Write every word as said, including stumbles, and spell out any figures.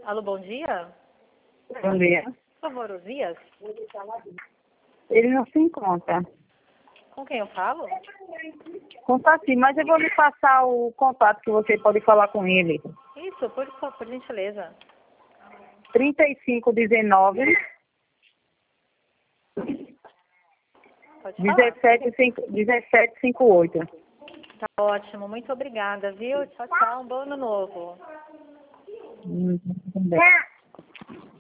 Alô, bom dia. Bom dia. Por favor, Osias? Ele não se encontra. Com quem eu falo? Conta sim, mas eu vou lhe passar o contato que você pode falar com ele. Isso, por, por gentileza. trinta e cinco, dezenove, Pode falar. dezessete, cinquenta e oito. Tá ótimo, muito obrigada, viu? Tchau, tchau, um bom ano novo. Hum,